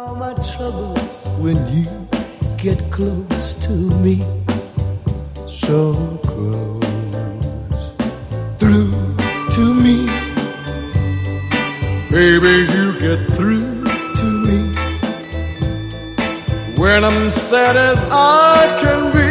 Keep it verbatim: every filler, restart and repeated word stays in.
my troubles when you get close to me, so close, through to me. Baby, you get through to me when I'm sad as I can be.